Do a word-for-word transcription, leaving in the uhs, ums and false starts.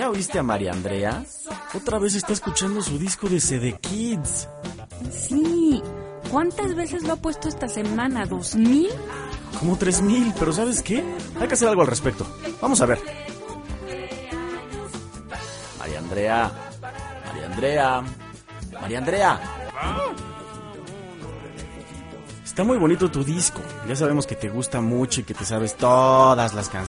¿Ya oíste a María Andrea? Otra vez está escuchando su disco de C D Kids. Sí. ¿Cuántas veces lo ha puesto esta semana? ¿Dos mil? Como tres mil, pero ¿sabes qué? Hay que hacer algo al respecto. Vamos a ver. María Andrea. María Andrea. María Andrea. Está muy bonito tu disco. Ya sabemos que te gusta mucho y que te sabes todas las canciones.